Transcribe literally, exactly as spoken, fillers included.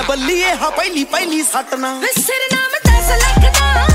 ਮੈਂ ਬੱਲੀਏ ਹਾਂ ਪਹਿਲੀ ਪਹਿਲੀ ਸੱਟ ਨਾ ਸਿਰ ਨਾਮ ਦਸ ਲੱਖ ਦਾ